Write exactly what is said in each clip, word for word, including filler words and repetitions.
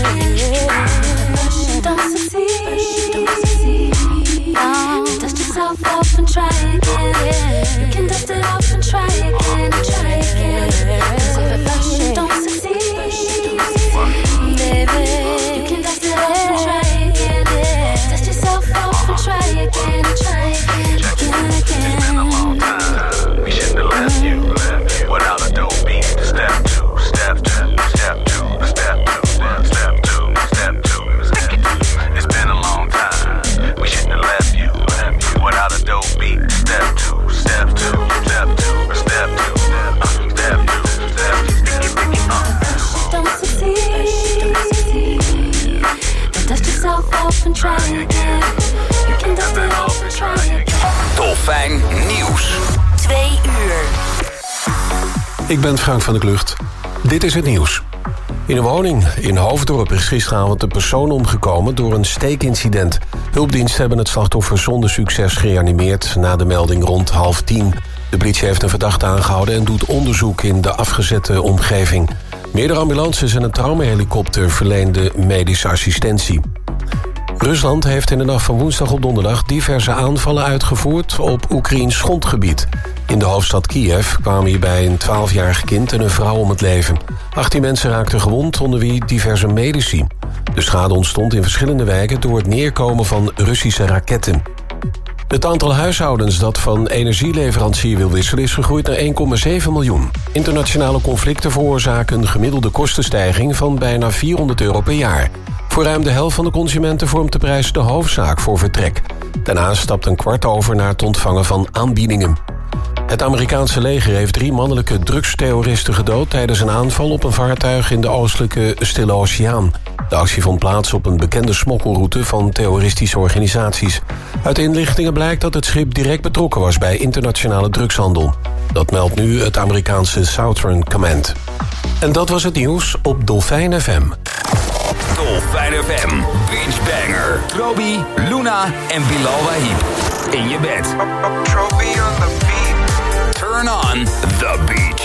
you don't succeed, no. Dust yourself off and try again. You can dust it off and try again, and try again. So at first you don't succeed, baby. You can dust it off and try again. Dust yourself off and try again, and try again, again, again. It's been a long time. We shouldn't have left you without a dope beat. Step two, step two, step two, step two, step two, step two, step two. It's been a long time. We shouldn't have left you without a dope beat. Step two, step two, step two, step two, step two, step two. Don't succeed. Then dust yourself off and try again. You can dust it off and try again. Dolfijn Nieuws. Twee uur. Ik ben Frank van der Klucht. Dit is het nieuws. In een woning in Hoofddorp is gisteravond een persoon omgekomen door een steekincident. Hulpdiensten hebben het slachtoffer zonder succes gereanimeerd na de melding rond half tien. De politie heeft een verdachte aangehouden en doet onderzoek in de afgezette omgeving. Meerdere ambulances en een traumahelikopter verleenden medische assistentie. Rusland heeft in de nacht van woensdag op donderdag diverse aanvallen uitgevoerd op Oekraïns grondgebied. In de hoofdstad Kiev kwamen hierbij een twaalfjarig kind en een vrouw om het leven. achttien mensen raakten gewond, onder wie diverse medici. De schade ontstond in verschillende wijken door het neerkomen van Russische raketten. Het aantal huishoudens dat van energieleverancier wil wisselen is gegroeid naar één komma zeven miljoen. Internationale conflicten veroorzaken een gemiddelde kostenstijging van bijna vierhonderd euro per jaar. Voor ruim de helft van de consumenten vormt de prijs de hoofdzaak voor vertrek. Daarnaast stapt een kwart over naar het ontvangen van aanbiedingen. Het Amerikaanse leger heeft drie mannelijke drugsterroristen gedood tijdens een aanval op een vaartuig in de oostelijke Stille Oceaan. De actie vond plaats op een bekende smokkelroute van terroristische organisaties. Uit de inlichtingen blijkt dat het schip direct betrokken was bij internationale drugshandel. Dat meldt nu het Amerikaanse Southern Command. En dat was het nieuws op Dolfijn F M. Dolfijn F M, Beach Banger. Trobi, Luna en Bilal Wahib. In je bed. Trophy on the beat. Turn on the beach.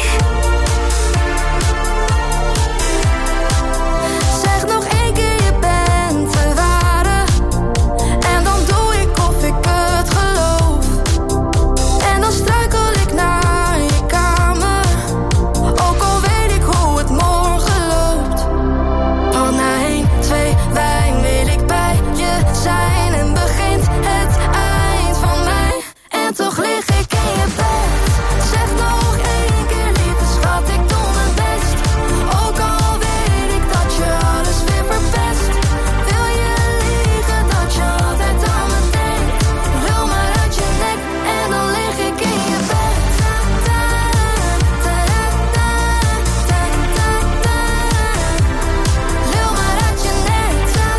Zeg nog één keer, je bent de ware. En dan doe ik of ik het geloof. En dan struikel ik naar je kamer. Ook al weet ik hoe het morgen loopt. Want na één, twee wijn wil ik bij je zijn. En begint het eind van mij. En toch lig ik in je bed. Zeg nog één keer, lieve schat, ik doe mijn best. Ook al weet ik dat je alles weer verpest. Wil je liegen dat je altijd aan me denkt? Lul maar uit je nek en dan lig ik in je bed. Lul maar uit je nek.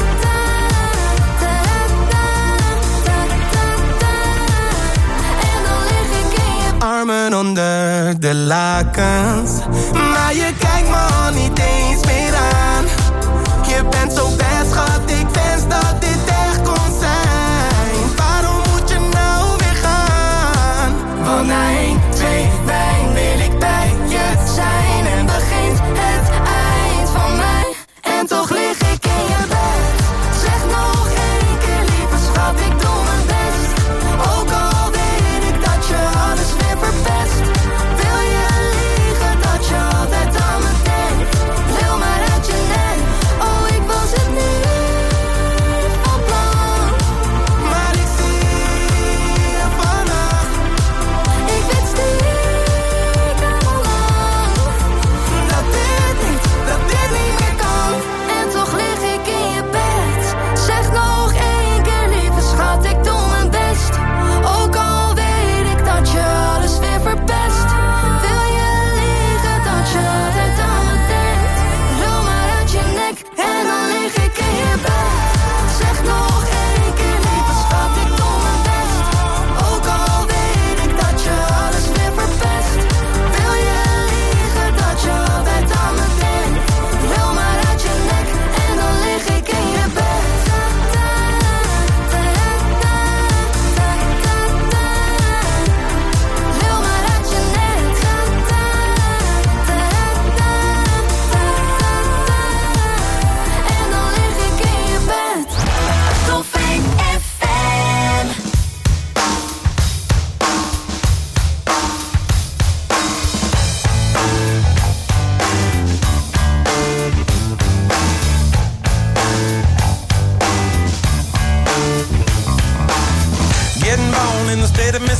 En dan lig ik in je bed. Armen onder de lakens, maar je kijkt me al niet eens meer aan. Je bent zo best, schat, ik wens dat dit echt kon zijn. Waarom moet je nou weer gaan? Want na één, twee wijn wil ik bij je zijn. En begint het eind van mij. En toch lig ik in je bed. Zeg nog één keer, lieve schat, ik doe mijn best. Ook al weet ik dat je alles weer verpest. Wil je liegen dat je altijd aan me denkt? Lul maar uit je nek. Oh, ik was het niet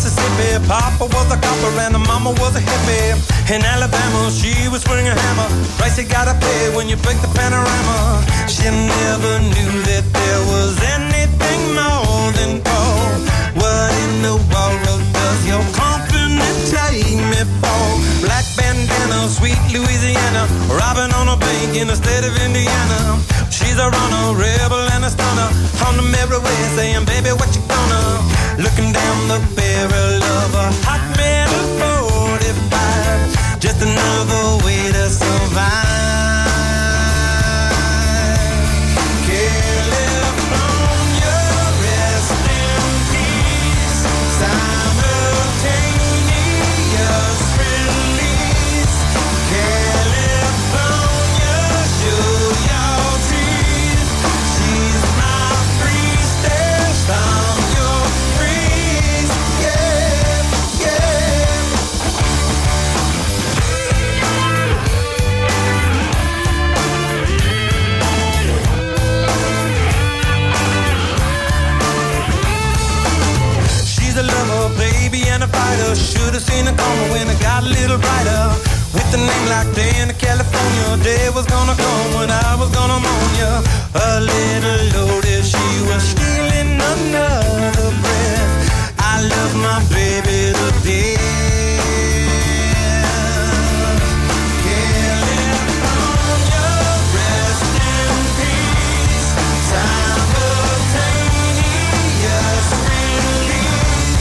Mississippi. Papa was a copper and the mama was a hippie. In Alabama, she was swinging a hammer. Price you gotta pay when you break the panorama. She never knew that there was anything more than gold. What in the world does your company take me for? Black bandana, sweet Louisiana, robbing on a bank in the state of Indiana. She's a runner, rebel and a stunner. On the merry way saying, baby, what you gonna? Looking down the barrel of a hot metal forty-five. Just another way to survive. California, rest in peace. Simultaneous release. California, show your teeth. She's my priestess, I'm your priest. Yeah, yeah. She's a lover, baby, and a fighter. Should've seen her coming when it got a little brighter. With a name like Dana, California, day was gonna come when I was gonna mourn ya. A little loaded, she was stealing another breath. I love my baby to death. California, rest in peace. Simultaneous release.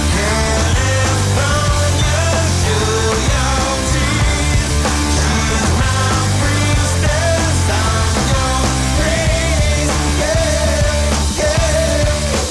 California, show your teeth. She's my priestess, I'm your priest. Yeah, yeah.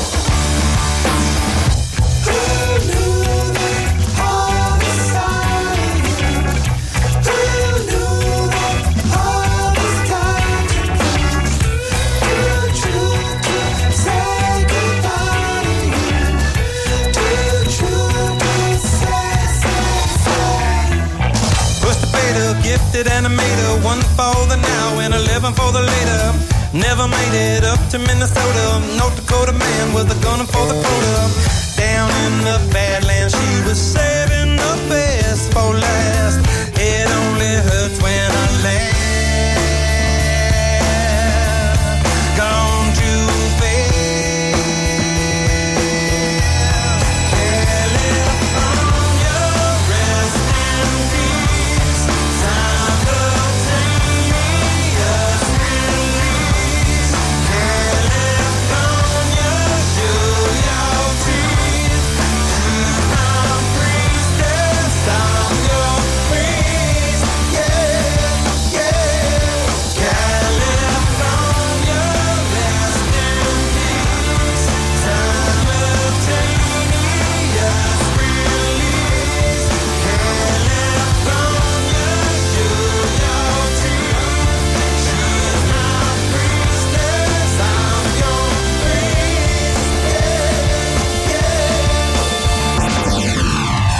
Who knew that all this time? Who knew that all this time to prove the truth, to say goodbye to you, to truth, to say, say, say. Pushed the fader, gifted animator, one for the now and eleven for the later. Never made it up to Minnesota. North Dakota man with a gun for the quota. Down in the Badlands, she was saving the best for last. It only hurts when I laugh. Gone too fast. California, rest in peace. Simultaneous release. California, show your teeth. She's my priestess, I'm your priest. Yeah, yeah. California, rest in peace. Simultaneous release. California, show your teeth. She's my priestess, I'm your priest. Yeah, yeah.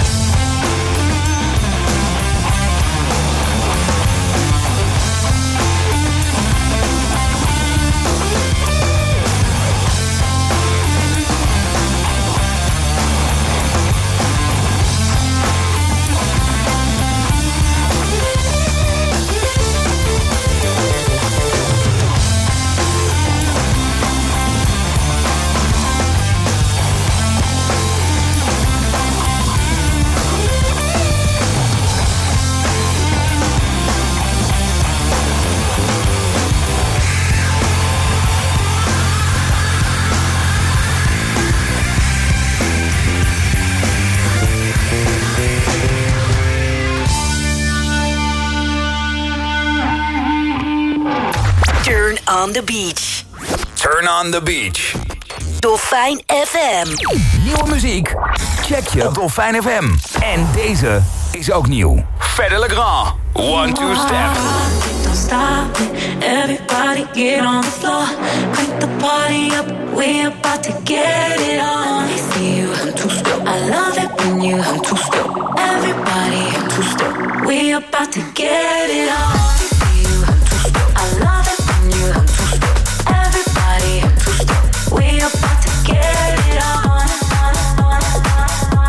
Turn on the beach. Turn on the beach. Dolfijn F M. Nieuwe muziek? Check je op Dolfijn F M. En deze is ook nieuw. Fedde Le Grand. One, two, step. Don't stop it. Everybody get on the floor. Crank the party up. We about to get it on. They see you. I'm too step. I love it when you. I'm too step. Everybody. I'm too step. We about to get it on. They see you. I'm too step. I love it when you. I'm too step. Everybody. I'm too step. We about to get it on. on, on, on, on.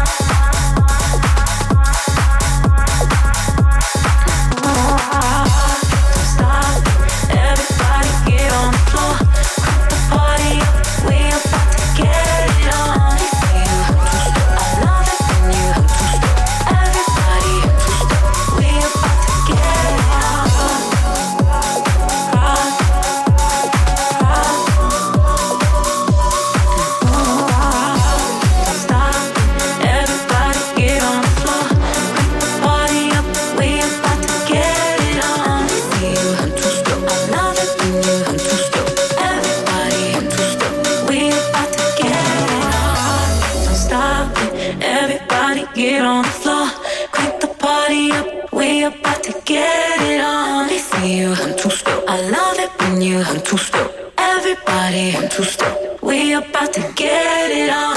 Everybody get on the floor. Crank the party up. We about to get it on. Let me see you one two step. I love it when you one two step. Everybody one two step. We about to get it on.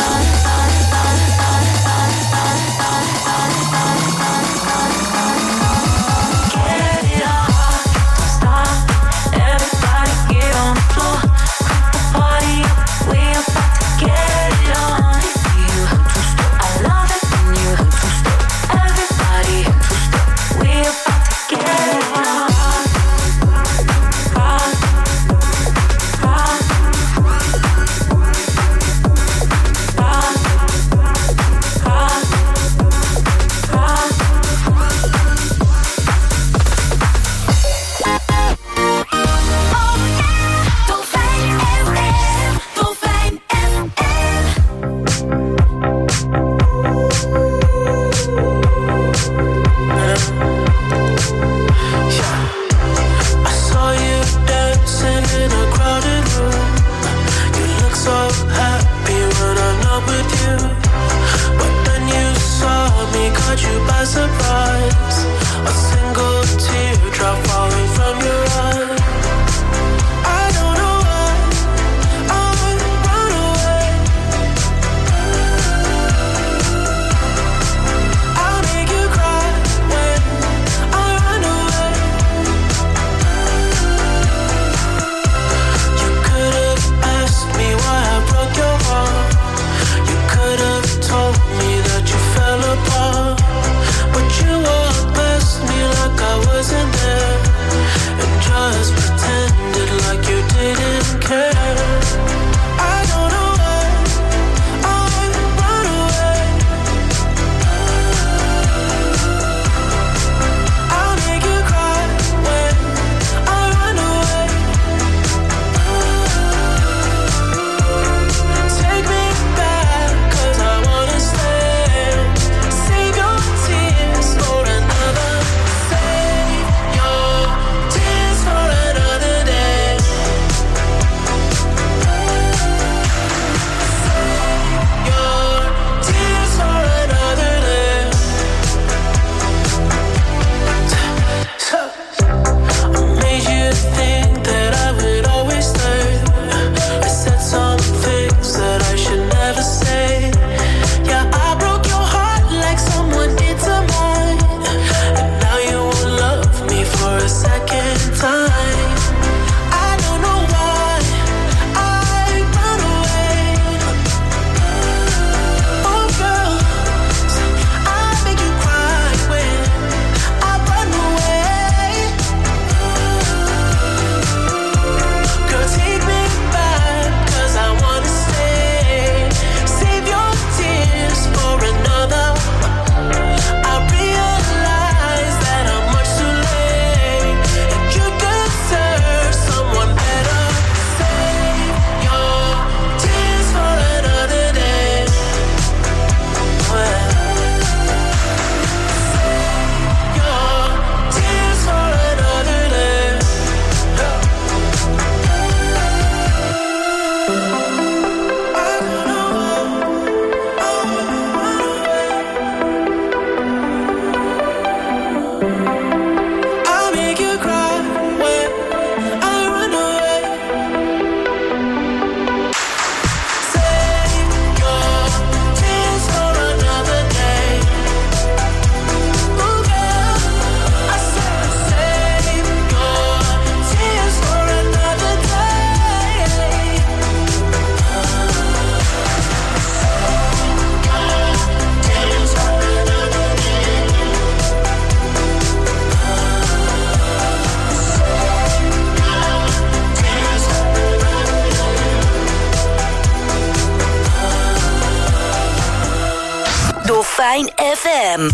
Dolfijn F M.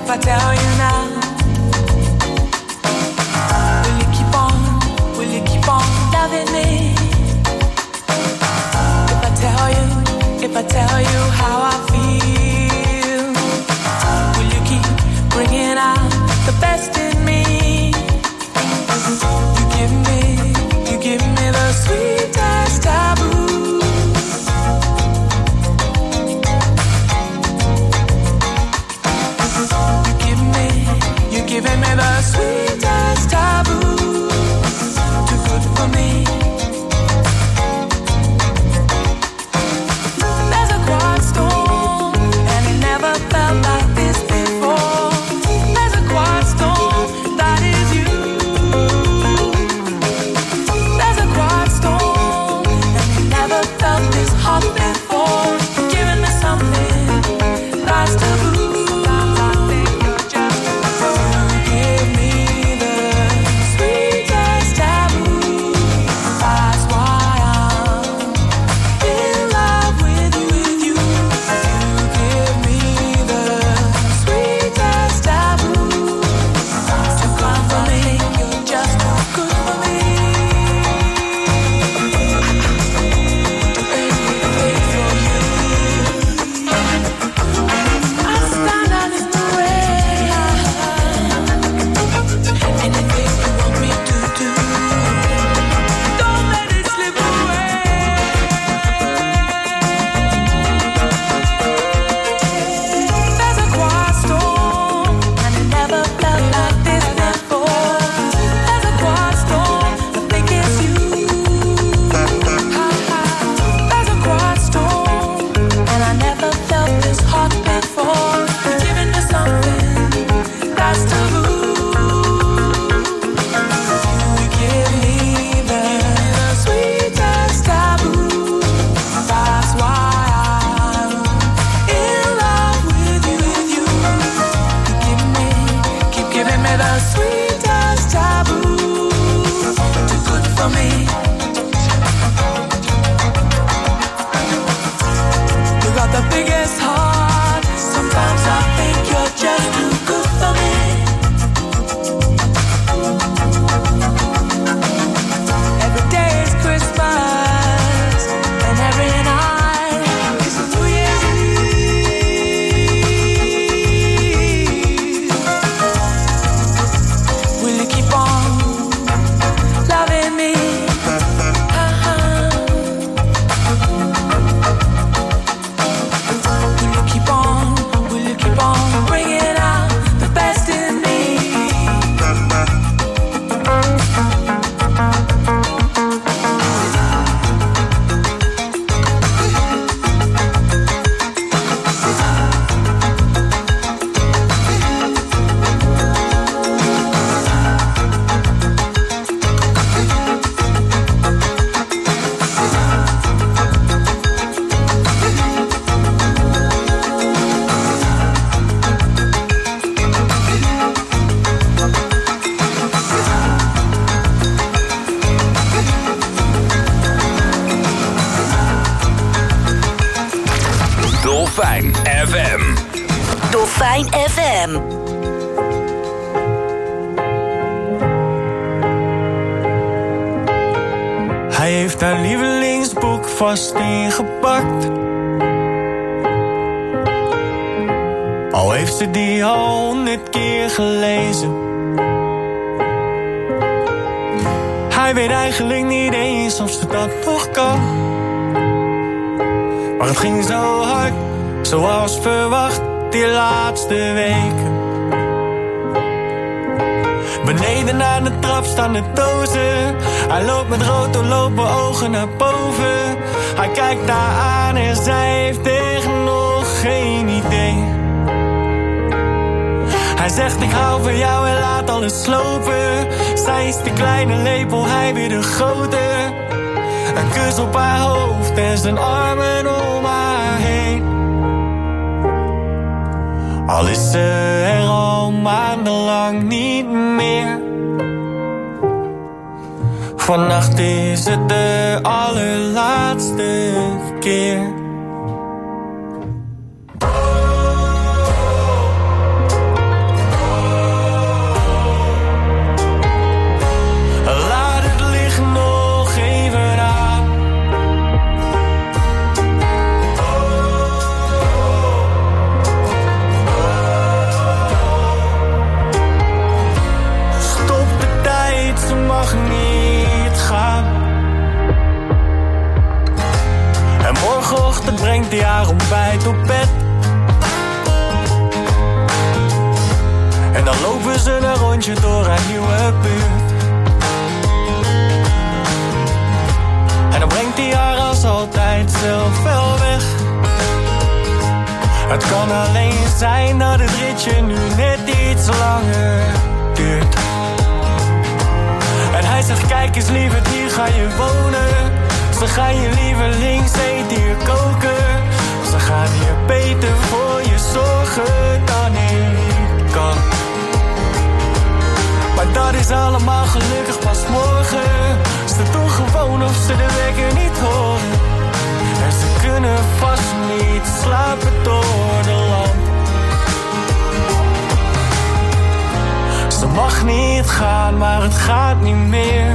if I tell you now? Will you keep on, will you keep on loving me? If I tell you, if I tell you how I feel, will you keep bringing out the best in me? You give me, you give me the sweetest taboo. Giving me the sweetest taboo, too good for me. There's a quiet storm, and it never felt like this before. There's a quiet storm, that is you. There's a quiet storm, and it never felt this hot before. You're giving me something that's taboo. Dolfijn F M. Dolfijn F M. Hij heeft haar lievelingsboek vast ingepakt. Al heeft ze die al honderd keer gelezen. Hij weet eigenlijk niet eens of ze dat nog kan. Maar het ging zo hard, zoals verwacht, die laatste weken. Beneden naar de trap staan de dozen. Hij loopt met rood doorlopen ogen naar boven. Hij kijkt haar aan en zij heeft echt nog geen idee. Hij zegt ik hou van jou en laat alles slopen. Zij is de kleine lepel, hij weer de grote. Een kus op haar hoofd en zijn armen om haar heen. Al is ze er al maandenlang niet meer. Vannacht is het de allerlaatste keer. ontbijt op bed. En dan lopen ze een rondje door haar nieuwe buurt. En dan brengt hij haar als altijd zelf wel weg. Het kan alleen zijn dat het ritje nu net iets langer duurt. En hij zegt kijk eens lieverd, hier ga je wonen. Ze gaan je lievelings eten hier koken. Ze gaan hier beter voor je zorgen dan ik kan. Maar dat is allemaal gelukkig pas morgen. Ze doen gewoon of ze de wekker niet horen. En ze kunnen vast niet slapen door de lamp. Ze mag niet gaan, maar het gaat niet meer.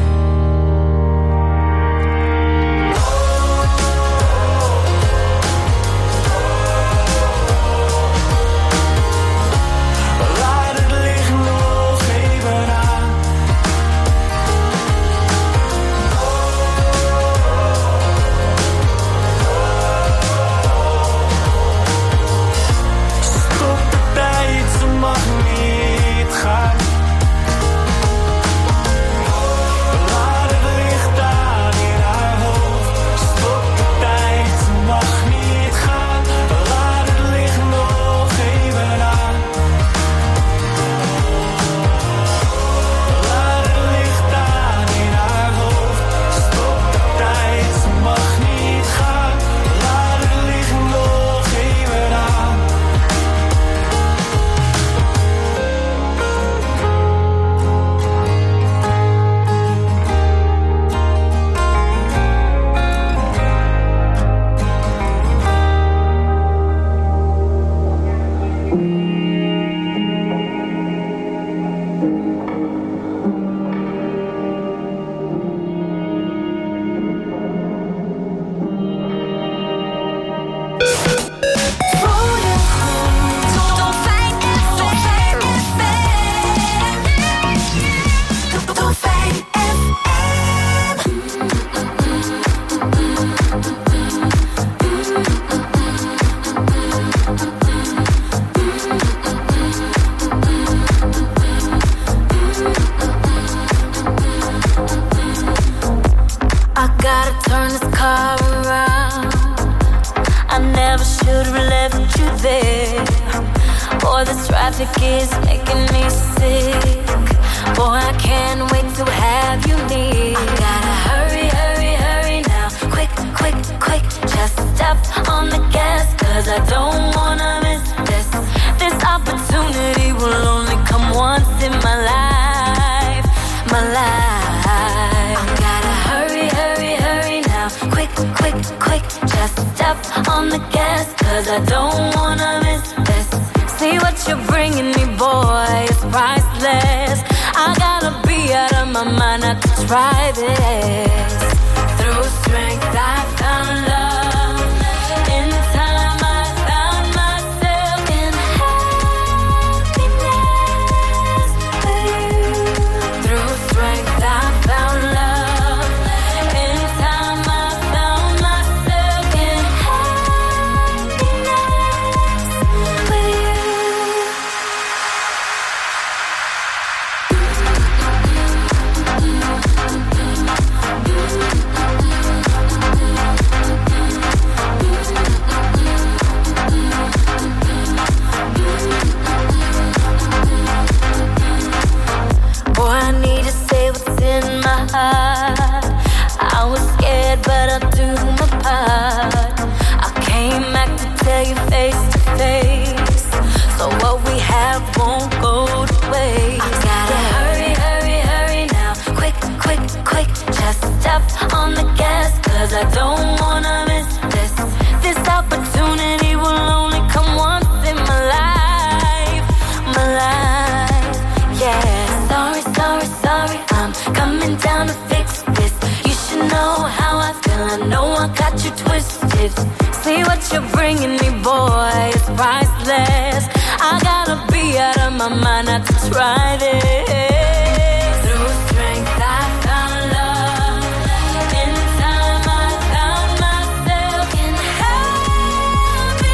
Through strength I found love. In time I found myself in happiness.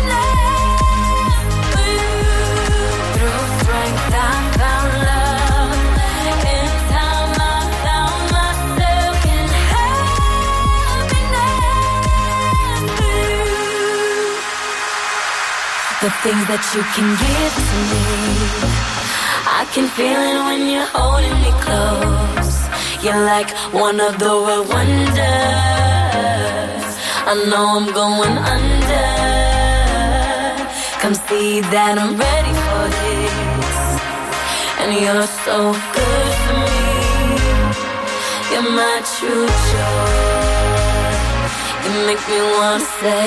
The things that you can give to me, I can feel it when you're holding me close. You're like one of the world wonders. I know I'm going under. Come see that I'm ready for this. And you're so good for me. You're my true joy. You make me wanna say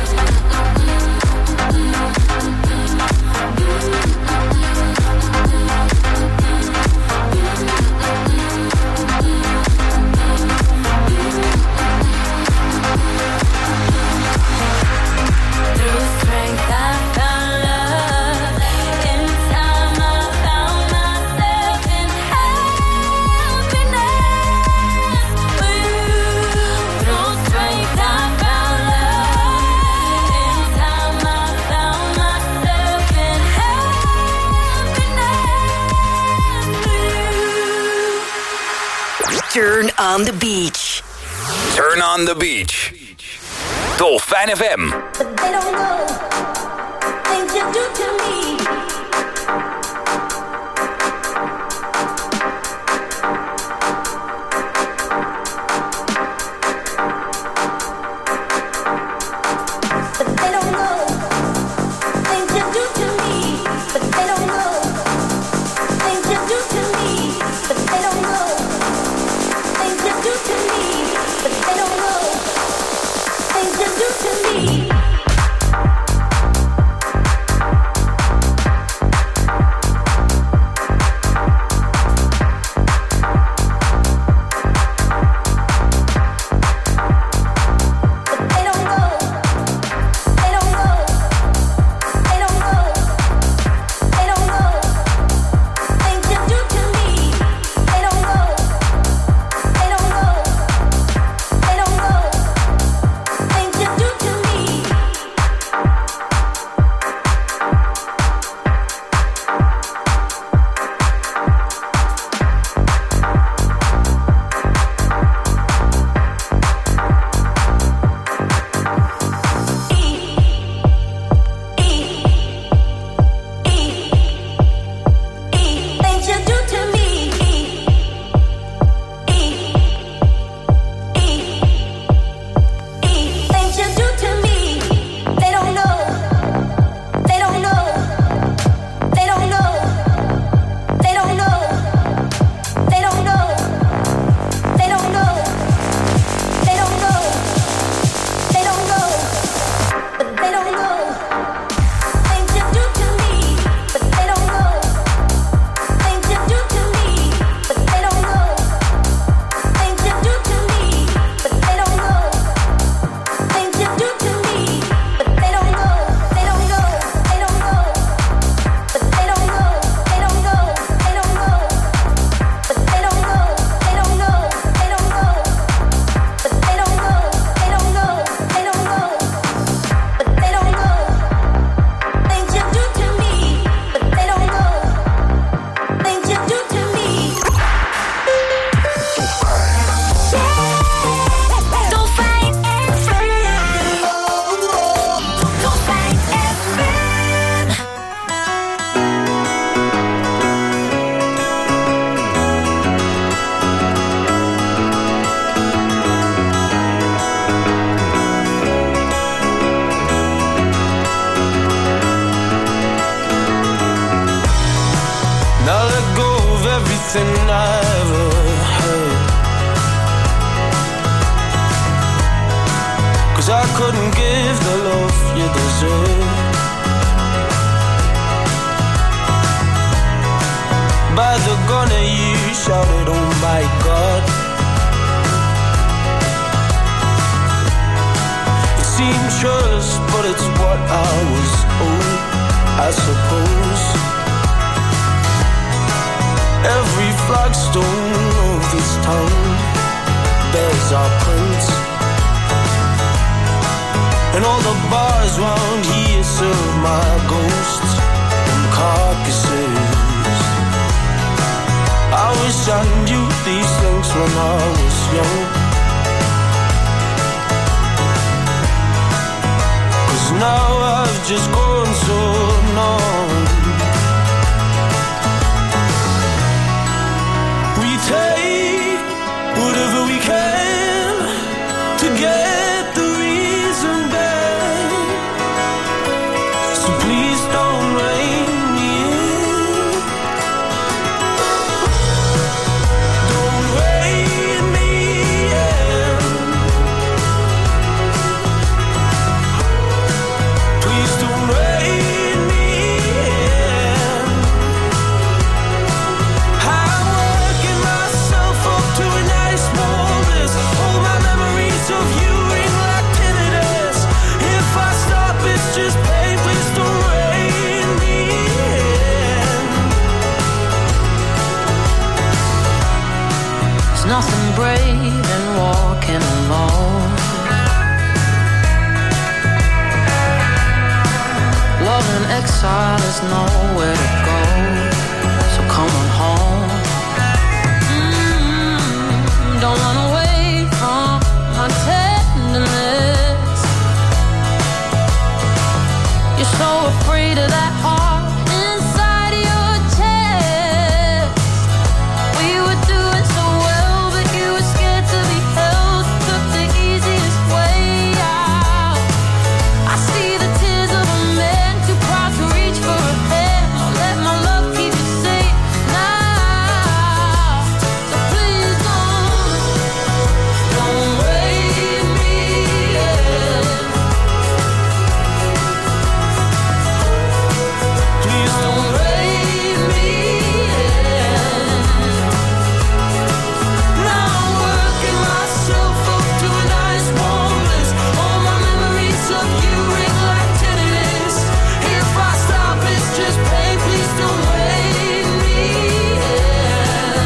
Turn on the beach. Turn on the beach. Dolfijn F M. But they don't know things you do to me. But they don't know things you do to me. But they don't know things you do to me. But they don't know things you do to me. But they don't know things you do to me. Now I've just gone so So please don't rein me in. Don't rein me in. Please don't rein me in. I'm working myself up to a nice warm bliss. All my memories of you ring like tinnitus. If I stop, it's just pain. Please don't rein me in. There's nothing brave in walking alone. Love in exile is nowhere to go. So come on home. Mm, don't run away from my tenderness. You're so afraid of that heart inside your chest. We were doing so well, but you were scared to be held. Took the easiest way out. I see the tears of a man too proud to reach for a hand. I'll let my love keep you safe now. So please don't, don't rein me in. Please don't rein me in. Now I'm working myself up to a nice warm bliss. All my memories of you ring like tinnitus. If I stop, it's just pain. Please don't rein me in.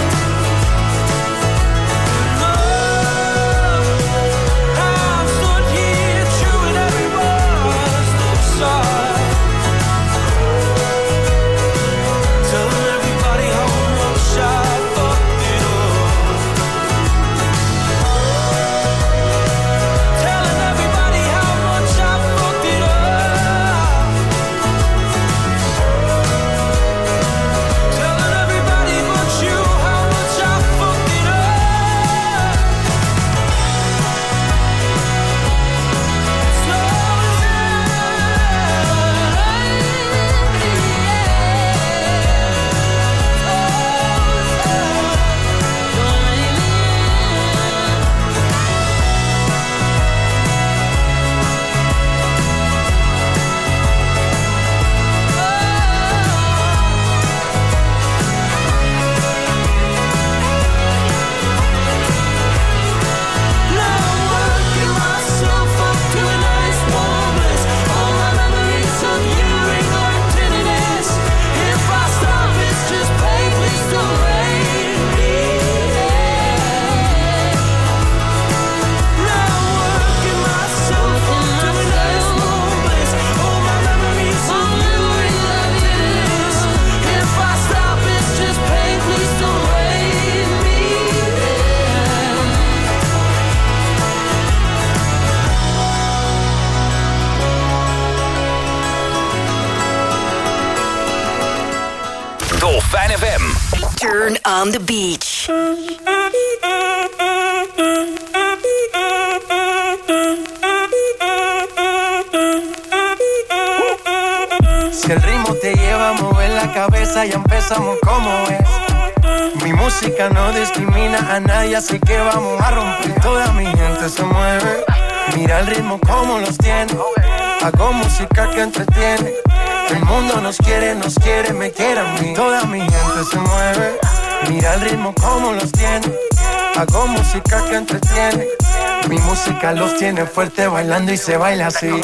Oh, I've stood here chewing every word inside, telling everybody how much I fucked it up. Telling everybody how much I fucked it up. Telling everybody but you how much I fucked it up. Now I'm working myself up to a nice warm bliss. All my memories of you ring like tinnitus. If I stop, it's just pain. Please don't rein me in. Now I'm working myself up to a nice warm bliss. All my memories of you ring like tinnitus. If I stop, it's just pain. Please don't rein me in. Dolfijn F M. Turn on the beach. Si el ritmo te lleva a mover la cabeza, ya empezamos como es. Mi música no discrimina a nadie, así que vamos a romper. Toda mi gente se mueve. Mira el ritmo como los tiene. Hago música que entretiene. El mundo nos quiere, nos quiere, me quiere a mí. Toda mi gente se mueve. Mira el ritmo como los tiene. Hago música que entretiene. Mi música los tiene fuerte bailando y se baila así.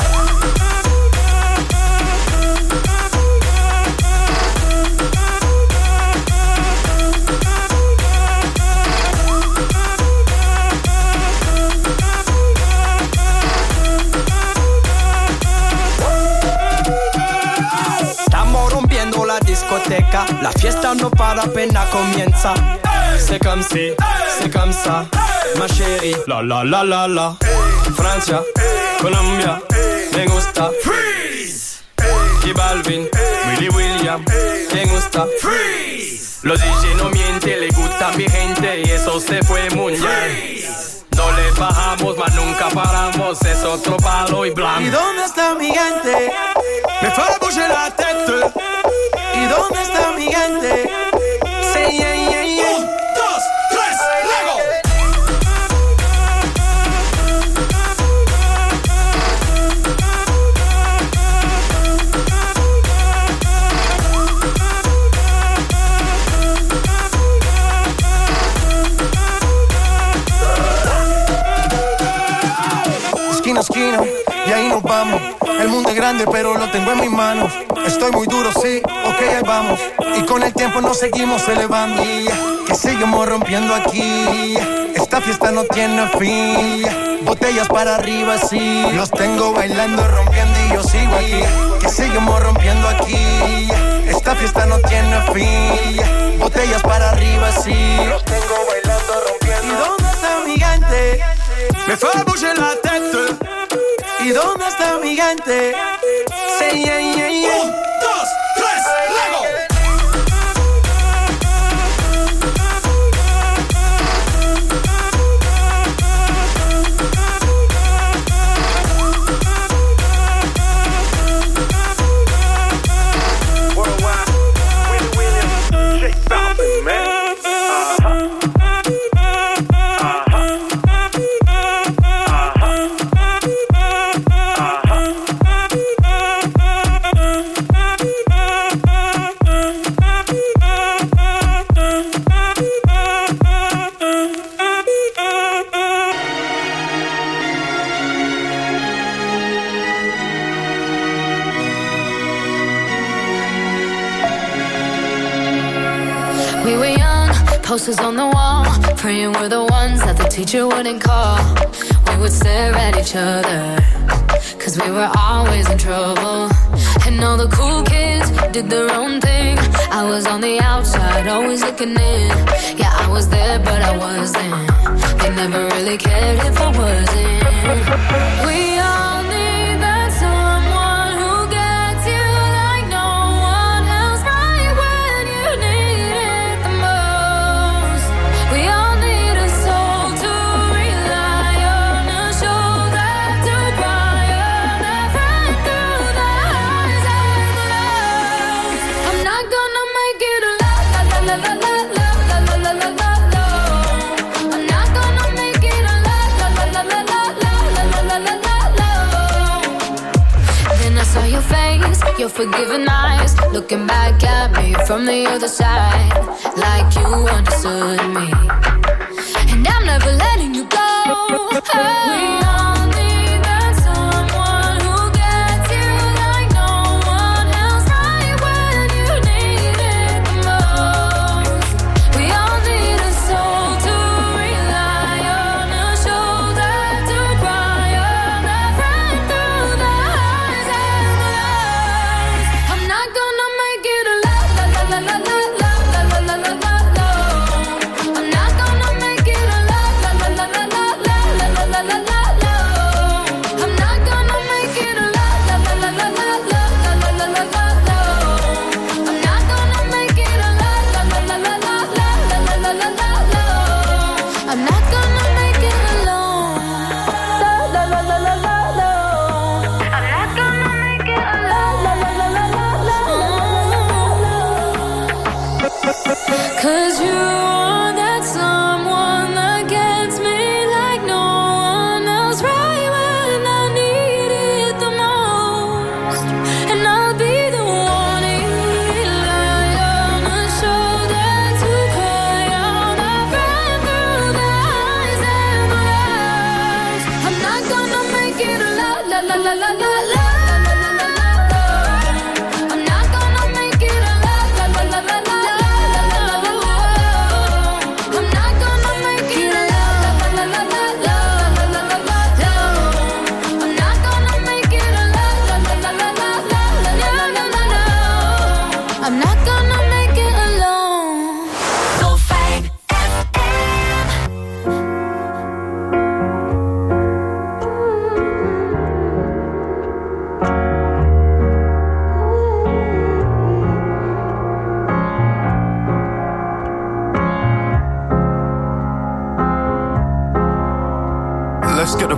discoteca. La fiesta no para, apenas comienza. C'est comme si, c'est comme ça, ma chérie. La la la la la. Francia, Colombia, me gusta. Freeze. Y Balvin, Willy William, me gusta. Freeze. Los D J no mienten, le gusta a mi gente y eso se fue muy bien. No le bajamos, mas nunca paramos, es otro palo y blanco. ¿Y dónde está mi gente? me fait bouger la tête. ¿Y dónde está mi gente? Say yeah, yeah, yeah. Un, dos, tres, Lego. Esquina, esquina, y ahí nos vamos. El mundo es grande, pero lo tengo en mis manos. Estoy muy duro, sí, ok, ahí vamos. Y con el tiempo nos seguimos elevando. Que seguimos rompiendo aquí. Esta fiesta no tiene fin. Botellas para arriba, sí. Los tengo bailando, rompiendo y yo sigo aquí. Que seguimos rompiendo aquí. Esta fiesta no tiene fin. Botellas para arriba, sí. Los tengo bailando, rompiendo. ¿Y dónde está mi gente? Me fait bouger la tête. ¿Y dónde está mi gente? Say yeah, yeah, yeah. Un, dos, tres, Lego. Posters on the wall, praying we're the ones that the teacher wouldn't call. We would stare at each other, cause we were always in trouble. And all the cool kids did their own thing. I was on the outside, always looking in. Yeah, I was there, but I wasn't. They never really cared if I wasn't. We all need that someone who gets you like no one else, right when you need it the most. We all need a soul to rely on, a shoulder to cry on, a friend through the highs and the lows. I'm not gonna make it a la la la la la la la la la la la la. I'm not gonna make it a la la la la la la la la la la la la. Then I saw your face, your forgiving eyes, looking back at me from the other side, like you understood me. And I'm never letting you go. We all need that someone who gets you like no one else, right when you need it the most. We all need a soul to rely on, a shoulder to cry on, a friend through the highs and the lows. I'm not gonna make it a la la la la la la la la la la la la. I'm not gonna make it a la la la la la la la la la la la la. I'm not gonna make it a la la la la la la la la la la la la. I'm not gonna make it a la la la la la la la la la la la. I'm not gonna make it alone. La la la la la la la. I'm not gonna make it a la la la la la la la. Cause you are that someone that gets me like no one else, right when I need it the most. And I'll be the one you rely on, a shoulder to cry on, a friend through the highs and the lows. I'm not gonna make it a la la la la la la la. I'm not gonna make it a la la la la la la la la la la.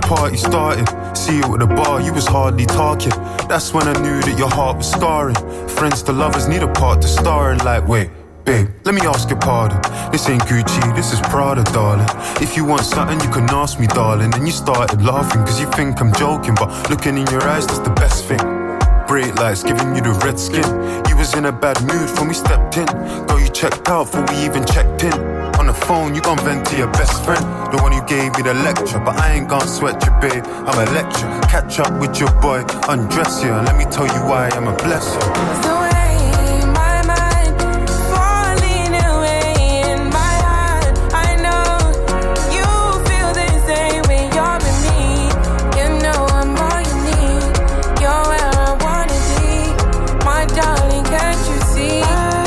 party started. See you at the bar, you was hardly talking. That's when I knew that your heart was scarring. Friends to lovers need a part to star in. Like, wait, babe, let me ask your pardon. This ain't Gucci, this is Prada, darling. If you want something, you can ask me, darling. And you started laughing, cause you think I'm joking. But looking in your eyes, that's the best thing. Bright lights giving you the red skin. You was in a bad mood when we stepped in. Girl, you checked out before we even checked in. On the phone, you gon' vent to your best friend, the one who gave me the lecture. But I ain't gon' sweat you, babe, I'm a lecture. Catch up with your boy, undress you, and let me tell you why I'm a blesser. The way my mind falling away in my heart, I know you feel the same when you're with me. You know I'm all you need. You're where I wanna be, my darling. Can't you see?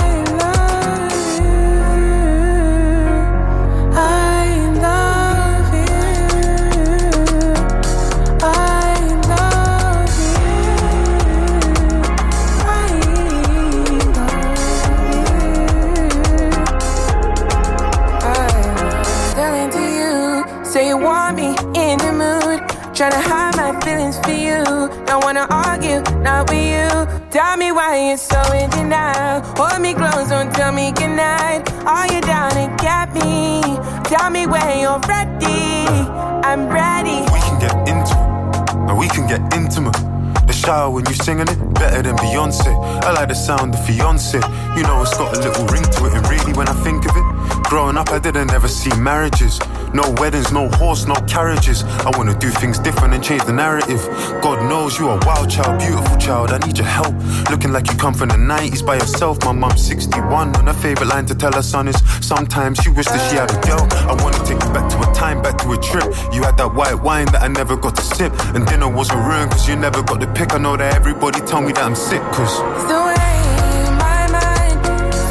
Tryna hide my feelings for you. Don't wanna argue, not with you. Tell me why you're so in denial. Hold me close, don't tell me goodnight. Are you down and get me? Tell me when you're ready. I'm ready. We can get into it, and we can get intimate. The shower when you singing it, better than Beyonce. I like the sound of fiance. You know it's got a little ring to it. And really when I think of it, growing up I didn't ever see marriages. No weddings, no horse, no carriages. I wanna do things different and change the narrative. God knows you are a wild child, beautiful child. I need your help. Looking like you come from the nineties by yourself. My mom's sixty-one and her favourite line to tell her son is sometimes she wished that she had a girl. I wanna take you back to a time, back to a trip. You had that white wine that I never got to sip. And dinner wasn't ruined cause you never got the pick. I know that everybody tell me that I'm sick cause the way my mind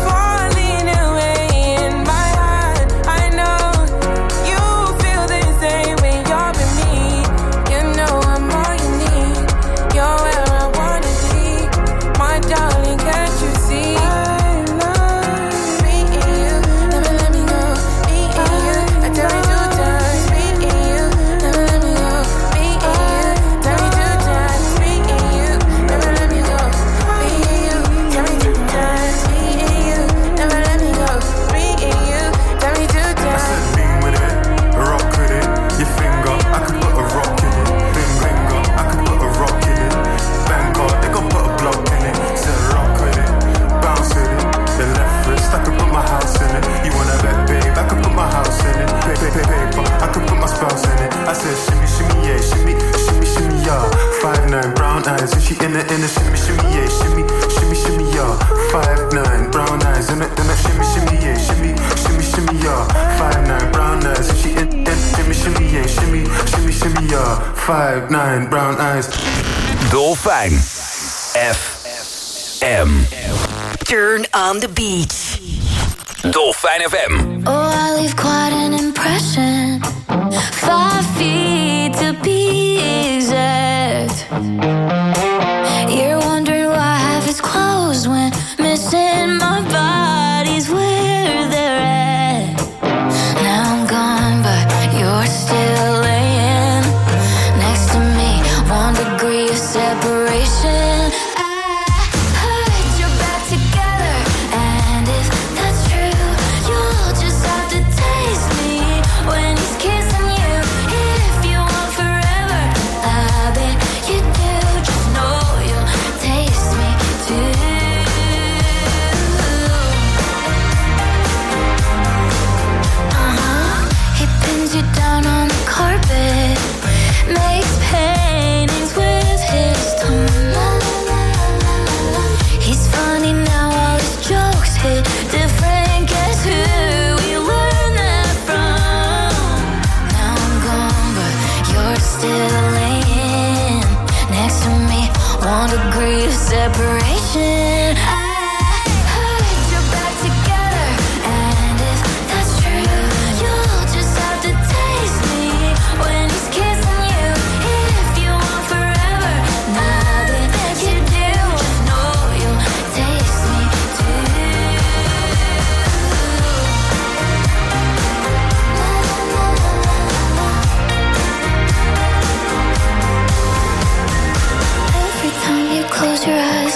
falling away in my heart, I know you feel the same when you're with me. You know I'm all you need. You're where I wanna be, my darling. Can't you see? I love me and you, never let me go. Me and you, I tell you two times. Me and you, never let me go. Me and you, tell me two times. Me and you, never let me go. Me and you, tell me two times. Me and you, never let me go. Me and you, tell me two times. I said lean with it, rock with it. Your finger, I could put a rock in it. Bing finger, I could put a rock in it. Bangkok, they gon' put a block in it. Said rock with it, bounce with it. The left wrist, I could put my house in it. You wanna bet, babe, I could put my house in it. Paper, paper, paper, I could put my spouse in it. I said shimmy, shimmy, yeah, shimmy, shimmy, shimmy, yeah. Five nine, brown eyes, and she in it, in it, shimmy, shimmy, yeah, shimmy, shimmy, shimmy, yeah. Five nine, brown eyes, in it, in it, shimmy, shimmy, yeah, shimmy, shimmy, shimmy, yeah. Five nine, brown eyes, and she in it, shimmy, shimmy, yeah, shimmy, shimmy, shimmy, yeah. Five nine, brown eyes. Dolfijn F M. Turn on the beach. Dolfijn F M. Oh, I leave quite an impression. Five feet to be exact. You're wondering why half is closed when missing my body's where they're at. Now I'm gone, but you're still laying next to me. One degree of separation. Separation.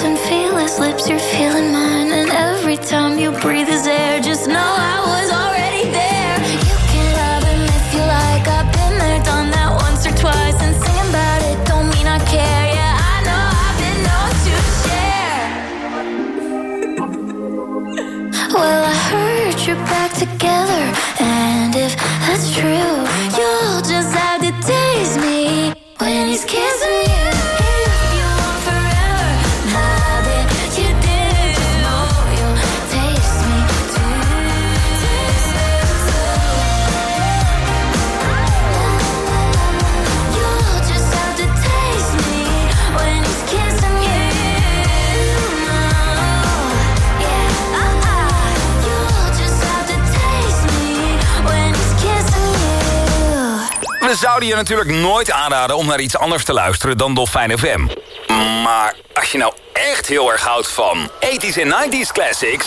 and feel his lips, you're feeling mine. And every time you breathe his air, just know I was already there. You can love him if you like, I've been there, done that once or twice. And singing about it don't mean I care. Yeah, I know I've been known to share. Well, I heard you're back together, and if that's true, you'll just have to taste me when he's kissing you. We zouden je natuurlijk nooit aanraden om naar iets anders te luisteren dan Dolfijn F M. Maar als je nou echt heel erg houdt van eighties en nineties classics...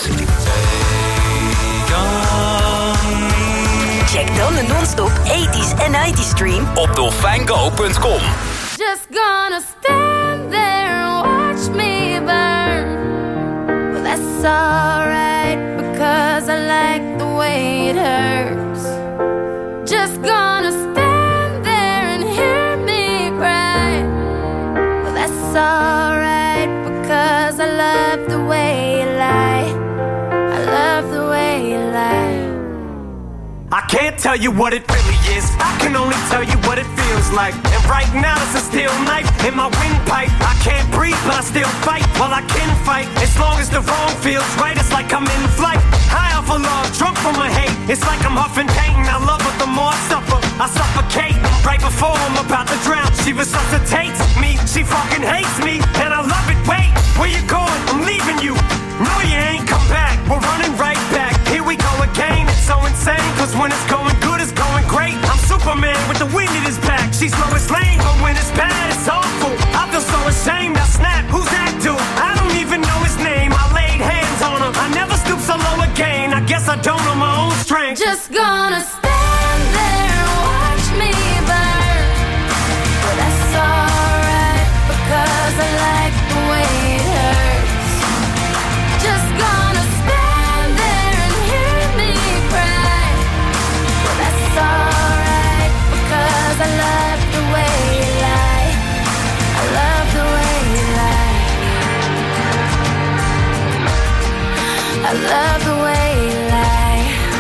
Check dan de non-stop eighties en nineties stream op dolfijngo punt com. Just gonna stand there and watch me burn. Well, that's alright, because I like the way it hurts. Just gonna stand there and hear me cry. Well, that's alright, because I love the way you lie. I love the way you lie. I can't tell you what it really is, I can only tell you what it feels like. And right now it's a steel knife in my windpipe. I can't breathe but I still fight, well I can fight. As long as the wrong feels right, it's like I'm in flight. High off of love, drunk from my hate. It's like I'm huffing pain, I love her the more I suffer. I suffocate, right before I'm about to drown. She resuscitates me, she fucking hates me. And I love it, wait, where you going? I'm leaving you. No you ain't come back, we're running right back. Here we go again, it's so insane. Cause when it's going good, it's going great. I'm Superman with the wind in his back. She's Lois Lane, but when it's bad, it's awful. I feel so ashamed, I snap, who's that dude? I don't even know his name, I laid hands on him. I never stoop so low again, I guess I don't know my own strength. Just gonna stand there and watch me burn. But that's alright, because I like the way it hurts. Just gonna stand there and hear me cry. Well, that's alright, because I love the way you lie. I love the way you lie. I love the way you lie.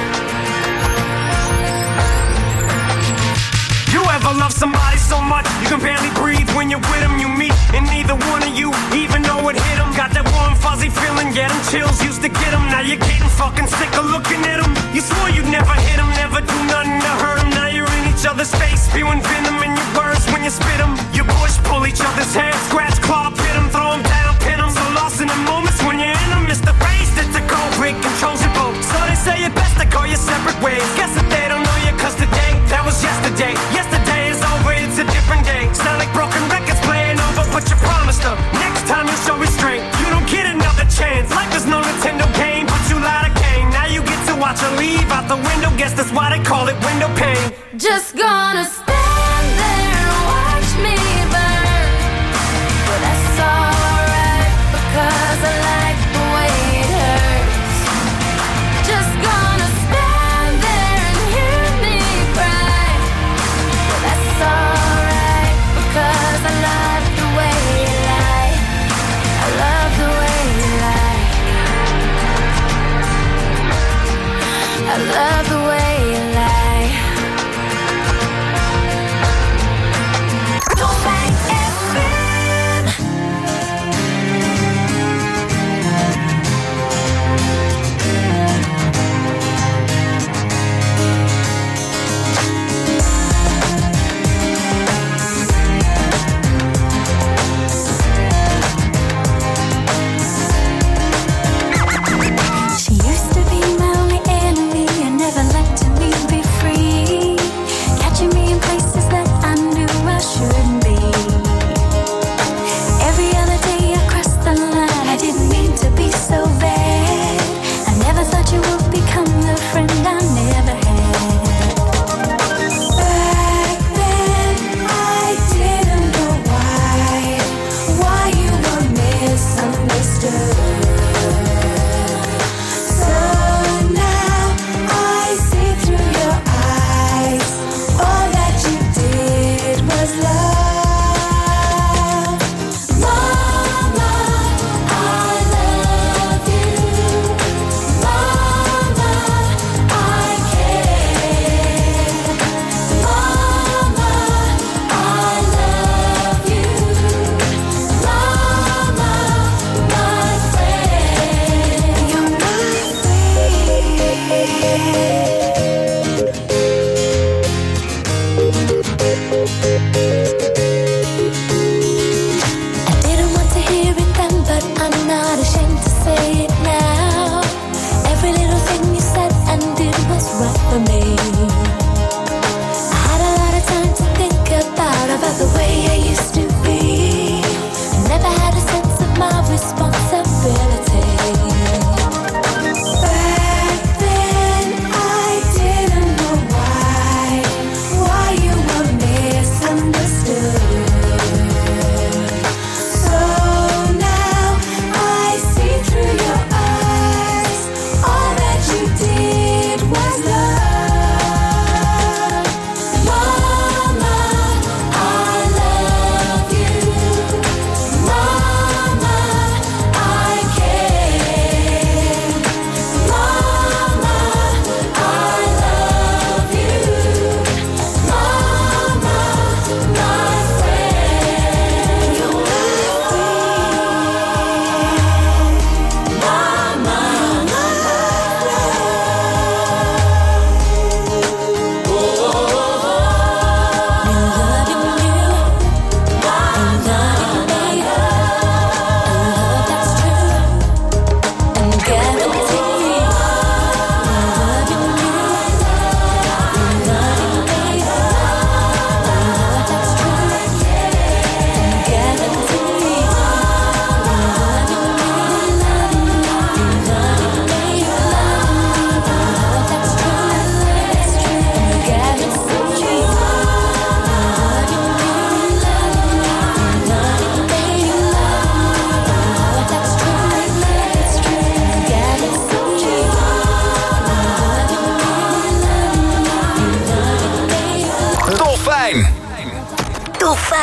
You ever love somebody so much you can barely breathe when you're with them? You meet and neither one of you even know it hit them. Got that warm fuzzy feeling, yeah, them chills used to get them. Now you're getting fucking sick of looking at them. You swore you'd never hit them, never do nothing to hurt them. Now you're in each other's face, spewing venom in your words when you spit them. You push, pull each other's hair, scratch, claw, pit them, throw them down, pin them. So lost in the moments when you're in them, it's the face that's a cold break, controls your boat. So they say it best to go your separate ways. Guess that they don't know you, cause today, that was yesterday. Yesterday is over, it's a different day. Sound like broken records playing over, but you promised her next time you'll show restraint. You don't get another chance. Life is no Nintendo game, but you lied again. Now you get to watch her leave out the window. Guess that's why they call it window pane. Just gonna stand there and watch me burn. But that's alright, because I like the way it hurts. Just gonna stand there and hear me cry. But that's alright, because I love the way you lie. I love the way you lie. I love the way you lie.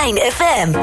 Dolfijn F M.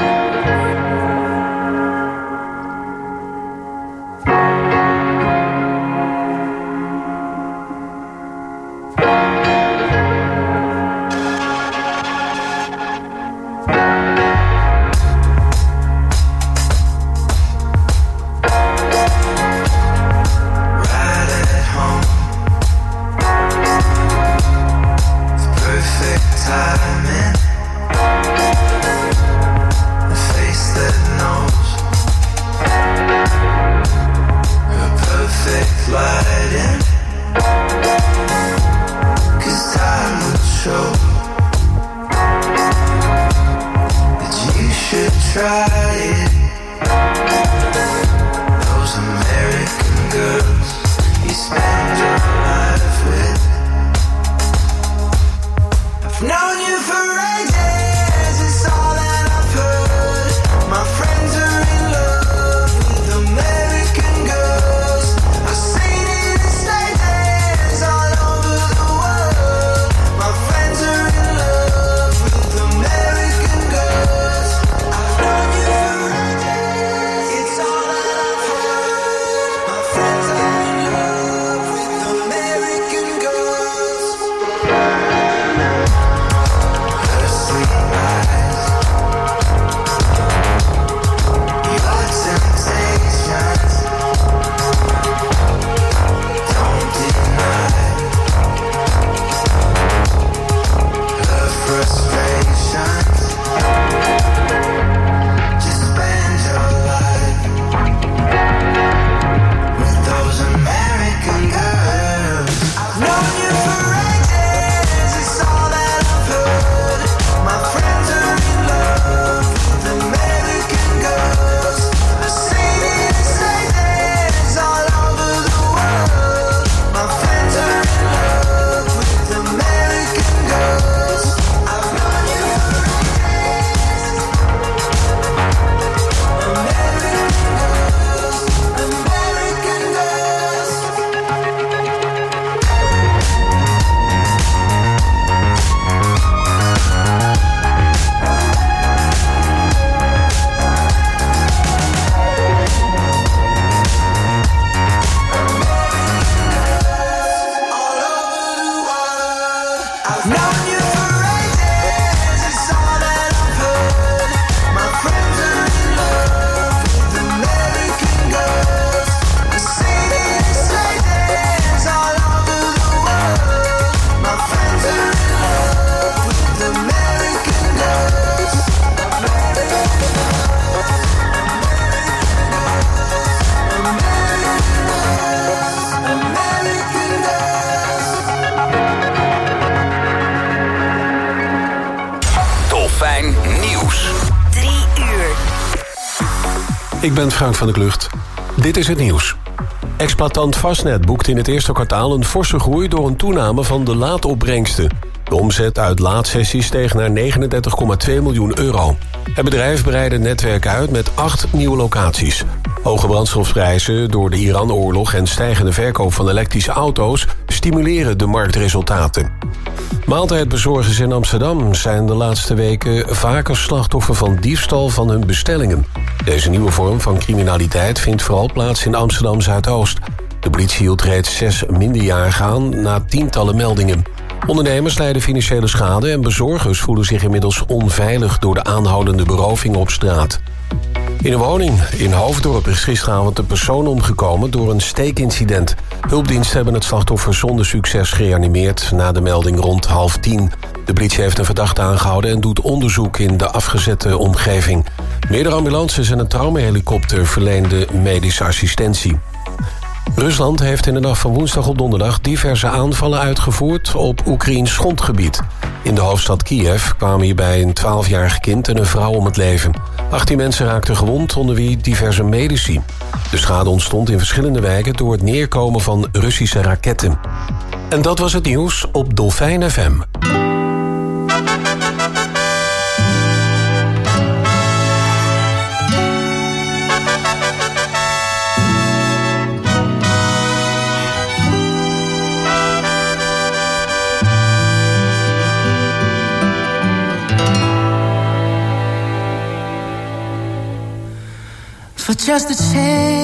Ik ben Frank van der Klucht. Dit is het nieuws. Exploitant Fastnet boekt in het eerste kwartaal een forse groei door een toename van de laadopbrengsten. De omzet uit laadsessies steeg naar negenendertig komma twee miljoen euro. Het bedrijf breidt het netwerk uit met acht nieuwe locaties. Hoge brandstofprijzen door de Iran-oorlog en stijgende verkoop van elektrische auto's stimuleren de marktresultaten. Maaltijdbezorgers in Amsterdam zijn de laatste weken vaker slachtoffer van diefstal van hun bestellingen. Deze nieuwe vorm van criminaliteit vindt vooral plaats in Amsterdam-Zuidoost. De politie hield reeds zes minderjarigen aan na tientallen meldingen. Ondernemers lijden financiële schade en bezorgers voelen zich inmiddels onveilig door de aanhoudende beroving op straat. In een woning in Hoofddorp is gisteravond een persoon omgekomen door een steekincident. Hulpdiensten hebben het slachtoffer zonder succes gereanimeerd na de melding rond half tien. De politie heeft een verdachte aangehouden en doet onderzoek in de afgezette omgeving. Meerdere ambulances en een traumahelikopter verleenden medische assistentie. Rusland heeft in de nacht van woensdag op donderdag diverse aanvallen uitgevoerd op Oekraïns grondgebied. In de hoofdstad Kiev kwamen hierbij een twaalfjarig kind en een vrouw om het leven. achttien mensen raakten gewond, onder wie diverse medici. De schade ontstond in verschillende wijken door het neerkomen van Russische raketten. En dat was het nieuws op Dolfijn F M. for just a chance.